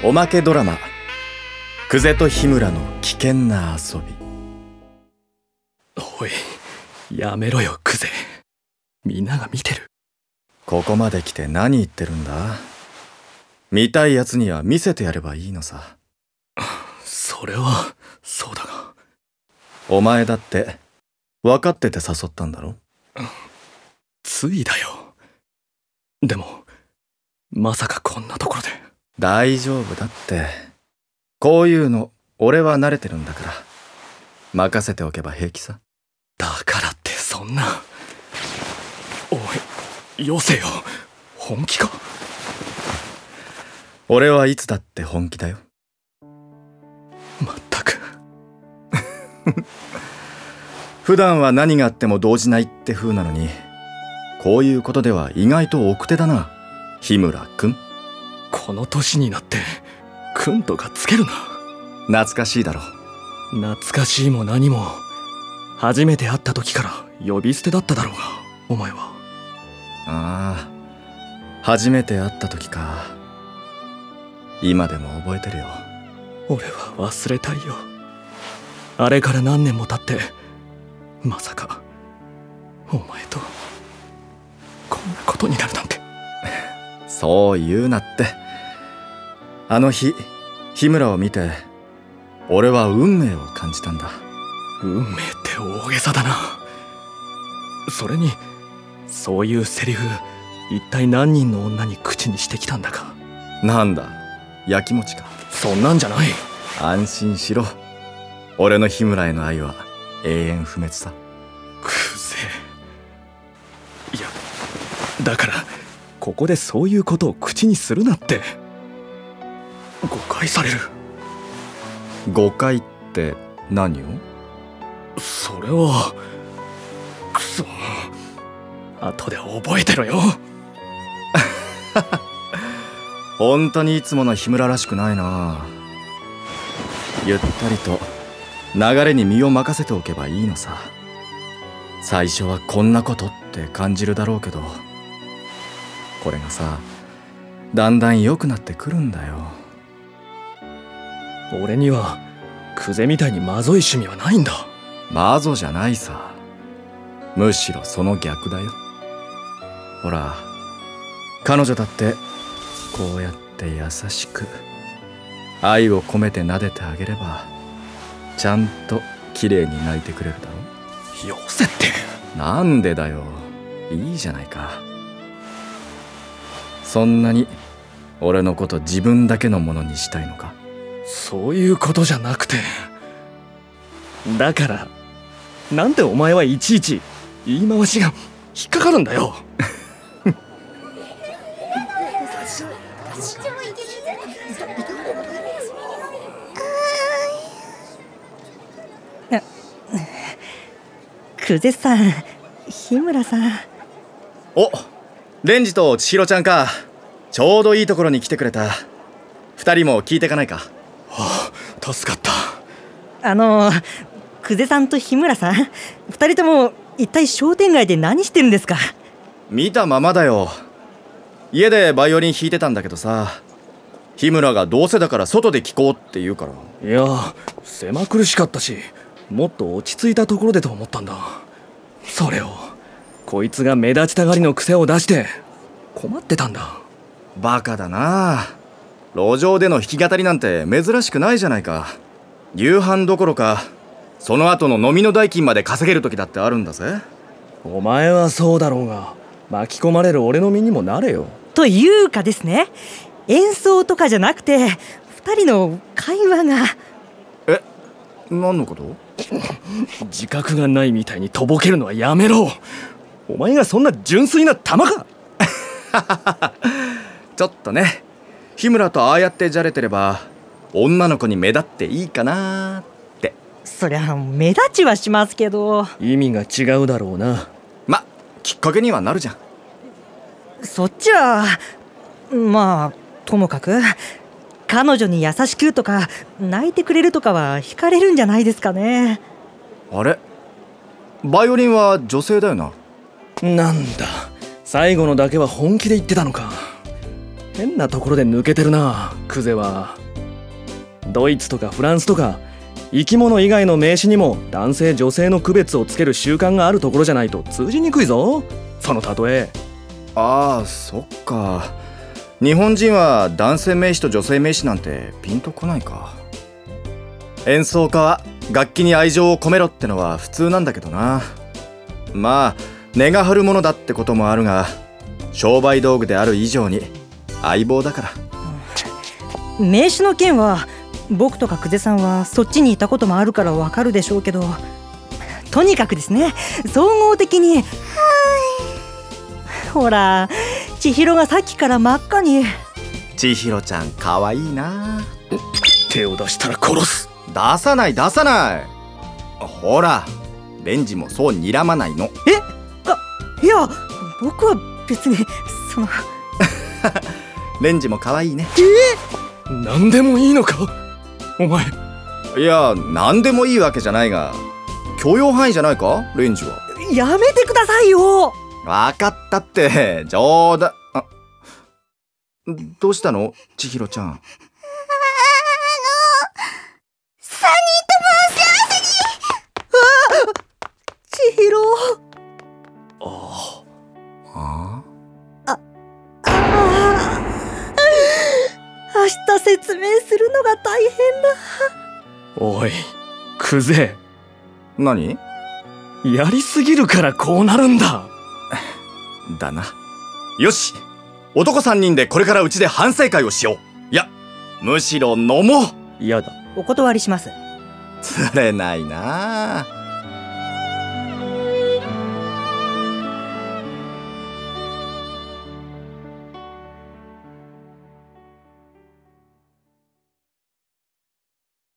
おまけドラマ久世と緋村の危険な遊び。 おい、やめろよ久世。みんなが見てる。 ここまで来て何言ってるんだ。見たいやつには見せてやればいいのさ。 それはそうだが。 お前だって分かってて誘ったんだろ。 ついだよ。でもまさかこんなところで。 大丈夫だって。こういうの俺は慣れてるんだから任せておけば平気さ。 だからってそんな。おい、よせよ。本気か。 俺はいつだって本気だよ。 まったく普段は何があっても動じないって風なのに、こういうことでは意外と奥手だな、緋村くん。 この年になってくんとかつけるな。 懐かしいだろ。 懐かしいも何も、初めて会った時から呼び捨てだっただろうが、お前は。 ああ、初めて会った時か。今でも覚えてるよ。 俺は忘れたいよ。あれから何年も経って、まさかお前とこんなことになるなんて。 そう言うなって。あの日緋村を見て俺は運命を感じたんだ。 運命って大げさだな。それにそういうセリフ、一体何人の女に口にしてきたんだか。 なんだ、やきもちか。 そんなんじゃない。 安心しろ。俺の緋村への愛は永遠不滅さ。 久世。いや、だからここでそういうことを口にするなって。誤解される。 誤解って何を？ それはくそ、後で覚えてろよ。 本当にいつもの緋村らしくないな。ゆったりと流れに身を任せておけばいいのさ。最初はこんなことって感じるだろうけど、これがさ、だんだん良くなってくるんだよ。 俺には久世みたいにまずい趣味はないんだ。 マゾじゃないさ。むしろその逆だよ。ほら、彼女だってこうやって優しく愛を込めて撫でてあげれば、ちゃんと綺麗に泣いてくれるだろ。 よせって。 なんでだよ、いいじゃないか。そんなに俺のこと自分だけのものにしたいのか。 そういうことじゃなくて。だからなんでお前はいちいち言い回しが引っかかるんだよ。 久世さん、緋村さん。 お、レンジと千尋ちゃんか。ちょうどいいところに来てくれた。二人も聞いてかないか。 はあ、助かった。 久世さんと緋村さん、二人とも一体商店街で何してるんですか？ 見たままだよ。家でバイオリン弾いてたんだけどさ、緋村がどうせだから外で聴こうって言うから。 いや、狭苦しかったし、もっと落ち着いたところでと思ったんだ。それをこいつが目立ちたがりの癖を出して困ってたんだ。 バカだな。路上での弾き語りなんて珍しくないじゃないか。夕飯どころかその後の飲みの代金まで稼げる時だってあるんだぜ。 お前はそうだろうが、巻き込まれる俺の身にもなれよ。 というかですね、演奏とかじゃなくて二人の会話が。 何のこと？ 自覚がないみたいにとぼけるのはやめろ。お前がそんな純粋な玉か。 ちょっとね、緋村とああやってじゃれてれば女の子に目立っていいかなって。 そりゃ目立ちはしますけど。 意味が違うだろうな。 ま、きっかけにはなるじゃん。 そっちはまあともかく、彼女に優しくとか泣いてくれるとかは惹かれるんじゃないですかね。 あれ、バイオリンは女性だよな。 なんだ、最後のだけは本気で言ってたのか。 変なところで抜けてるな、クゼは。ドイツとかフランスとか生き物以外の名詞にも男性女性の区別をつける習慣があるところじゃないと通じにくいぞ、その例え。 ああ、そっか。日本人は男性名詞と女性名詞なんてピンとこないか。演奏家は楽器に愛情を込めろってのは普通なんだけどな。まあ根が張るものだってこともあるが、商売道具である以上に相棒だから。 名詞の件は僕とか久世さんはそっちにいたこともあるからわかるでしょうけど、とにかくですね、総合的に。ほら、千尋がさっきから真っ赤に。 千尋ちゃんかわいいな。 手を出したら殺す。 出さない出さない。ほら、レンジもそう睨まないの。 いや、僕は別にそのレンジもかわいいね。 何でもいいのかお前。 いや、何でもいいわけじゃないが、許容範囲じゃないか、レンジは。 やめてくださいよ。 わかったって、冗談。どうしたの千尋ちゃん。 サニーとも幸せに。 千尋。明日説明するのが大変だ。 おい、クゼ。 何？ やりすぎるからこうなるんだ。 だな。よし、男3人でこれからうちで反省会をしよう。いや、むしろ飲もう。 嫌だ。 お断りします。 釣れないなあ。